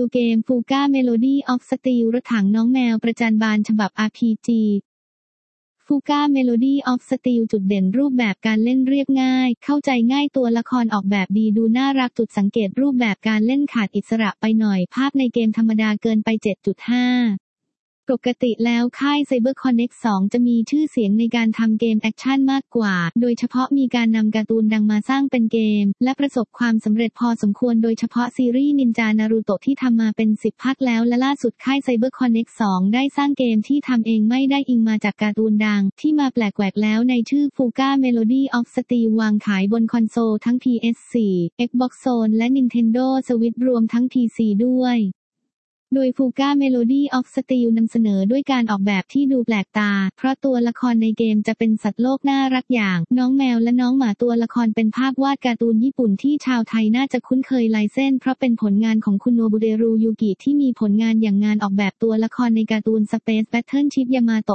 วเกม Fuga Melody of Steel รถถังน้องแมวประจันบานฉบับ RPG Fuga Melody of Steel จุดเด่นรูปแบบการเล่นเรียบง่ายเข้าใจง่ายตัวละครออกแบบดีดูน่ารักจุดสังเกตรูปแบบการเล่นขาดอิสระไปหน่อยภาพในเกมธรรมดาเกินไป 7.5ปกติแล้วค่าย CyberConnect 2 จะมีชื่อเสียงในการทำเกมแอคชั่นมากกว่าโดยเฉพาะมีการนำการ์ตูนดังมาสร้างเป็นเกมและประสบความสำเร็จพอสมควรโดยเฉพาะซีรีส์นินจานารูโตะที่ทำมาเป็น10 ภาคแล้วและล่าสุดค่าย CyberConnect 2 ได้สร้างเกมที่ทำเองไม่ได้อิงมาจากการ์ตูนดังที่มาแปลกแหวกแล้วในชื่อ Fuga Melody of Steel วางขายบนคอนโซลทั้ง PS4 Xbox One และ Nintendo Switch รวมทั้ง PC ด้วยโดย Fuga Melody of Steel นำเสนอด้วยการออกแบบที่ดูแปลกตาเพราะตัวละครในเกมจะเป็นสัตว์โลกน่ารักอย่างน้องแมวและน้องหมาตัวละครเป็นภาพวาดการ์ตูนญี่ปุ่นที่ชาวไทยน่าจะคุ้นเคยลายเส้นเพราะเป็นผลงานของคุณโนบุเดรุยูกิที่มีผลงานอย่างงานออกแบบตัวละครในการ์ตูน Space Battleship Yamato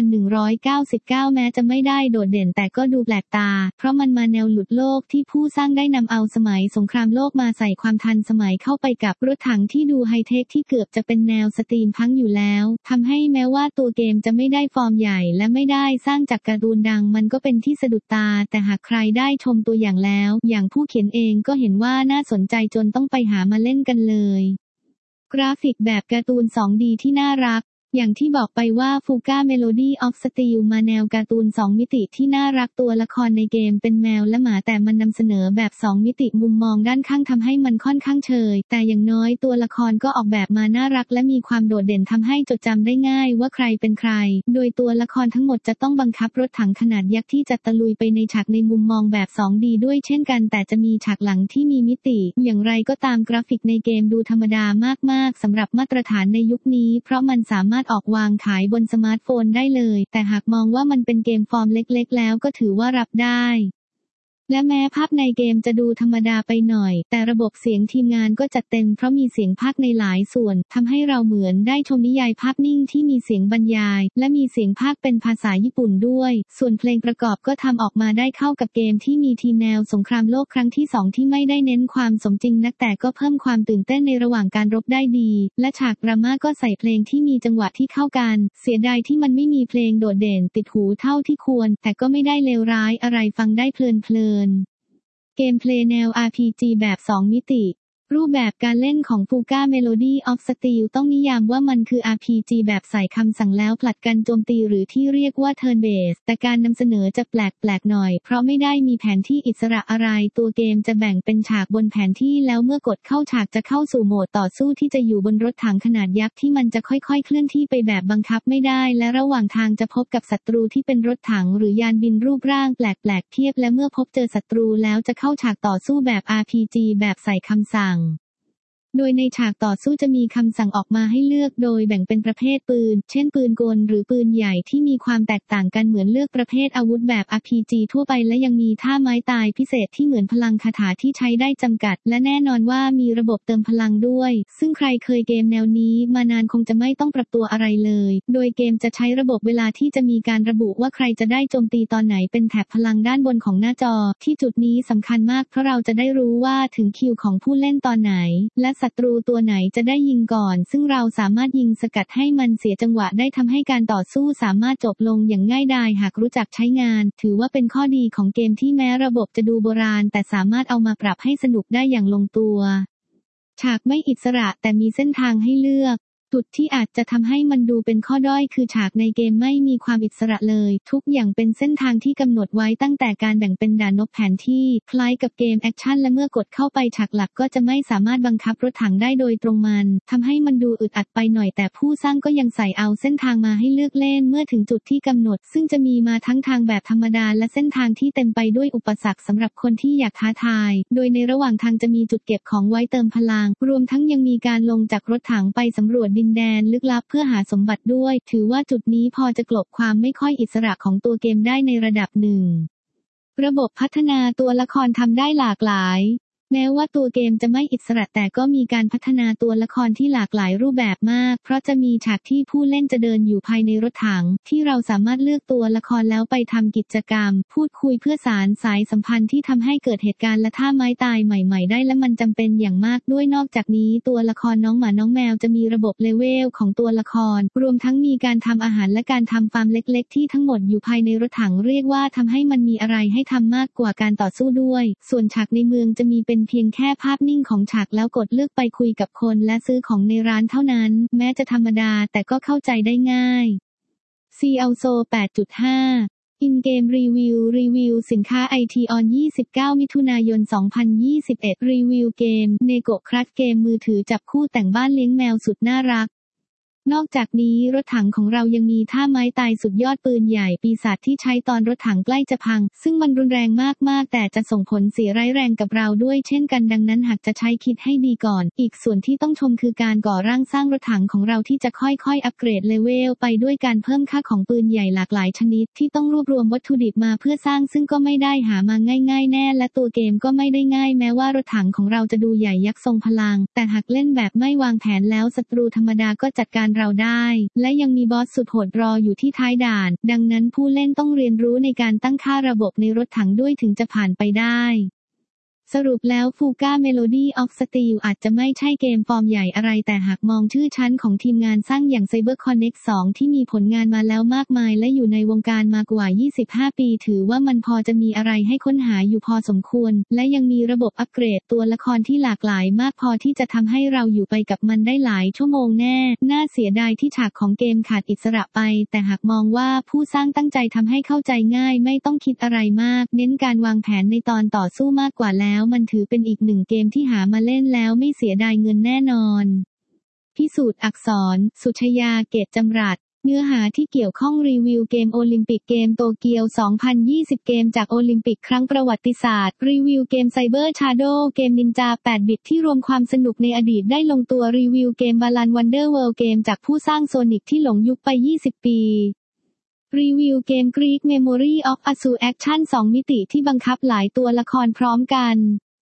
2199 แม้จะไม่ได้โดดเด่นแต่ก็ดูแปลกตาเพราะมันมาแนวหลุดโลกที่ผู้สร้างได้นำเอาสมัยสงครามโลกมาใส่ความทันสมัยเข้าไปกับรถถังที่ดูไฮเทคที่เกือบจะเป็นแนวสตรีมพังอยู่แล้วทำให้แม้ว่าตัวเกมจะไม่ได้ฟอร์มใหญ่และไม่ได้สร้างจากการ์ตูนดังมันก็เป็นที่สะดุดตาแต่หากใครได้ชมตัวอย่างแล้วอย่างผู้เขียนเองก็เห็นว่าน่าสนใจจนต้องไปหามาเล่นกันเลยกราฟิกแบบการ์ตูน 2D ที่น่ารักอย่างที่บอกไปว่า Fuga Melody of Steel มาแนวการ์ตูน2มิติที่น่ารักตัวละครในเกมเป็นแมวและหมาแต่มันนำเสนอแบบ2มิติมุมมองด้านข้างทำให้มันค่อนข้างเฉยแต่อย่างน้อยตัวละครก็ออกแบบมาน่ารักและมีความโดดเด่นทำให้จดจำได้ง่ายว่าใครเป็นใครโดยตัวละครทั้งหมดจะต้องบังคับรถถังขนาดยักษ์ที่จะตะลุยไปในฉากในมุมมองแบบ 2D ด้วยเช่นกันแต่จะมีฉากหลังที่มีมิติอย่างไรก็ตามกราฟิกในเกมดูธรรมดามากๆสำหรับมาตรฐานในยุคนี้เพราะมันสามารถออกวางขายบนสมาร์ทโฟนได้เลยแต่หากมองว่ามันเป็นเกมฟอร์มเล็กๆแล้วก็ถือว่ารับได้และแม้ภาพในเกมจะดูธรรมดาไปหน่อยแต่ระบบเสียงทีมงานก็จัดเต็มเพราะมีเสียงพากย์ในหลายส่วนทำให้เราเหมือนได้ชมนิยายภาพนิ่งที่มีเสียงบรรยายและมีเสียงพากย์เป็นภาษาญี่ปุ่นด้วยส่วนเพลงประกอบก็ทำออกมาได้เข้ากับเกมที่มีทีมแนวสงครามโลกครั้งที่2ที่ไม่ได้เน้นความสมจริงนักแต่ก็เพิ่มความตื่นเต้นในระหว่างการรบได้ดีและฉากดราม่าก็ใส่เพลงที่มีจังหวะที่เข้ากันเสียดายที่มันไม่มีเพลงโดดเด่นติดหูเท่าที่ควรแต่ก็ไม่ได้เลวร้ายอะไรฟังได้เพลินเกมเพลย์แนว RPG แบบ2มิติรูปแบบการเล่นของ Fuga Melody of Steel ต้องนิยามว่ามันคือ RPG แบบใส่คำสั่งแล้วผลัดกันโจมตีหรือที่เรียกว่า Turn Based แต่การนำเสนอจะแปลกหน่อยเพราะไม่ได้มีแผนที่อิสระอะไรตัวเกมจะแบ่งเป็นฉากบนแผนที่แล้วเมื่อกดเข้าฉากจะเข้าสู่โหมดต่อสู้ที่จะอยู่บนรถถังขนาดยักษ์ที่มันจะค่อยๆเคลื่อนที่ไปแบบบังคับไม่ได้และระหว่างทางจะพบกับศัตรูที่เป็นรถถังหรือยานบินรูปร่างแปลกๆเทียบและเมื่อพบเจอศัตรูแล้วจะเข้าฉากต่อสู้แบบ RPG แบบใส่คำสั่งโดยในฉากต่อสู้จะมีคำสั่งออกมาให้เลือกโดยแบ่งเป็นประเภทปืนเช่นปืนกลหรือปืนใหญ่ที่มีความแตกต่างกันเหมือนเลือกประเภทอาวุธแบบ RPG ทั่วไปและยังมีท่าไม้ตายพิเศษที่เหมือนพลังคาถาที่ใช้ได้จำกัดและแน่นอนว่ามีระบบเติมพลังด้วยซึ่งใครเคยเกมแนวนี้มานานคงจะไม่ต้องปรับตัวอะไรเลยโดยเกมจะใช้ระบบเวลาที่จะมีการระบุว่าใครจะได้โจมตีตอนไหนเป็นแถบพลังด้านบนของหน้าจอที่จุดนี้สำคัญมากเพราะเราจะได้รู้ว่าถึงคิวของผู้เล่นตอนไหนและศัตรูตัวไหนจะได้ยิงก่อนซึ่งเราสามารถยิงสกัดให้มันเสียจังหวะได้ทำให้การต่อสู้สามารถจบลงอย่างง่ายดายหากรู้จักใช้งานถือว่าเป็นข้อดีของเกมที่แม้ระบบจะดูโบราณแต่สามารถเอามาปรับให้สนุกได้อย่างลงตัวฉากไม่อิสระแต่มีเส้นทางให้เลือกจุดที่อาจจะทำให้มันดูเป็นข้อด้อยคือฉากในเกมไม่มีความอิสระเลยทุกอย่างเป็นเส้นทางที่กำหนดไว้ตั้งแต่การแบ่งเป็นด่านแผนที่คล้ายกับเกมแอคชั่นและเมื่อกดเข้าไปฉากหลักก็จะไม่สามารถบังคับรถถังได้โดยตรงมันทำให้มันดูอึดอัดไปหน่อยแต่ผู้สร้างก็ยังใส่เอาเส้นทางมาให้เลือกเล่นเมื่อถึงจุดที่กำหนดซึ่งจะมีมาทั้งทางแบบธรรมดาและเส้นทางที่เต็มไปด้วยอุปสรรคสำหรับคนที่อยากท้าทายโดยในระหว่างทางจะมีจุดเก็บของไว้เติมพลังรวมทั้งยังมีการลงจากรถถังไปสำรวจดินแดนลึกลับเพื่อหาสมบัติด้วยถือว่าจุดนี้พอจะกลบความไม่ค่อยอิสระของตัวเกมได้ในระดับหนึ่งระบบพัฒนาตัวละครทำได้หลากหลายแม้ว่าตัวเกมจะไม่อิสระแต่ก็มีการพัฒนาตัวละครที่หลากหลายรูปแบบมากเพราะจะมีฉากที่ผู้เล่นจะเดินอยู่ภายในรถถังที่เราสามารถเลือกตัวละครแล้วไปทำกิจกรรมพูดคุยเพื่อสานสายสัมพันธ์ที่ทำให้เกิดเหตุการณ์และท่าไม้ตายใหม่ๆได้และมันจำเป็นอย่างมากด้วยนอกจากนี้ตัวละครน้องหมาน้องแมวจะมีระบบเลเวลของตัวละครรวมทั้งมีการทำอาหารและการทำฟาร์มเล็กๆที่ทั้งหมดอยู่ภายในรถถังเรียกว่าทำให้มันมีอะไรให้ทำมากกว่าการต่อสู้ด้วยส่วนฉากในเมืองจะมีเป็นเพียงแค่ภาพนิ่งของฉากแล้วกดเลือกไปคุยกับคนและซื้อของในร้านเท่านั้นแม้จะธรรมดาแต่ก็เข้าใจได้ง่าย CLSO 8.5 In-gameรีวิวสินค้า IT on 29 มิถุนายน 2021 รีวิวเกม Nego Crush เกมมือถือจับคู่แต่งบ้านเลี้ยงแมวสุดน่ารักนอกจากนี้รถถังของเรายังมีท่าไม้ตายสุดยอดปืนใหญ่ปีศาจที่ใช้ตอนรถถังใกล้จะพังซึ่งมันรุนแรงมากๆแต่จะส่งผลเสียร้ายแรงกับเราด้วยเช่นกันดังนั้นหากจะใช้คิดให้ดีก่อนอีกส่วนที่ต้องชมคือการก่อร่างสร้างรถถังของเราที่จะค่อยๆอัปเกรดเลเวลไปด้วยการเพิ่มค่าของปืนใหญ่หลากหลายชนิดที่ต้องรวบรวมวัตถุดิบมาเพื่อสร้างซึ่งก็ไม่ได้หามาง่ายๆแน่และตัวเกมก็ไม่ได้ง่ายแม้ว่ารถถังของเราจะดูใหญ่ยักษ์ทรงพลังแต่หากเล่นแบบไม่วางแผนแล้วศัตรูธรรมดาก็จัดการเราได้และยังมีบอสสุดโหดรออยู่ที่ท้ายด่านดังนั้นผู้เล่นต้องเรียนรู้ในการตั้งค่าระบบในรถถังด้วยถึงจะผ่านไปได้สรุปแล้วฟูก้า Melody of Steel อาจจะไม่ใช่เกมฟอร์มใหญ่อะไรแต่หากมองชื่อชั้นของทีมงานสร้างอย่าง CyberConnect 2 ที่มีผลงานมาแล้วมากมายและอยู่ในวงการมากว่า 25 ปีถือว่ามันพอจะมีอะไรให้ค้นหาอยู่พอสมควรและยังมีระบบอัปเกรดตัวละครที่หลากหลายมากพอที่จะทำให้เราอยู่ไปกับมันได้หลายชั่วโมงแน่น่าเสียดายที่ฉากของเกมขาดอิสระไปแต่หากมองว่าผู้สร้างตั้งใจทำให้เข้าใจง่ายไม่ต้องคิดอะไรมากเน้นการวางแผนในตอนต่อสู้มากกว่าแล้วมันถือเป็นอีกหนึ่งเกมที่หามาเล่นแล้วไม่เสียดายเงินแน่นอนพิสูจน์อักษรสุชยาเกตจำรัดเนื้อหาที่เกี่ยวข้องรีวิวเกมโอลิมปิกเกมโตเกียว 2020 เกมจากโอลิมปิกครั้งประวัติศาสตร์รีวิวเกมไซเบอร์ชาโดว์เกมนินจา 8 บิตที่รวมความสนุกในอดีตได้ลงตัวรีวิวเกมบาลันวันเดอร์เวิลด์เกมจากผู้สร้างโซนิกที่หลงยุคไป 20 ปีรีวิวเกม Greek Memory of Azure Action 2 มิติที่บังคับหลายตัวละครพร้อมกัน